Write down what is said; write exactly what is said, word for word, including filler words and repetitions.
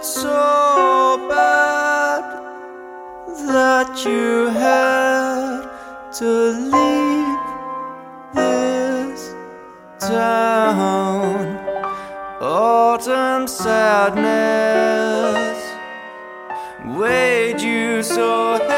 it so bad that you had to leave this town? Autumn sadness weighed you so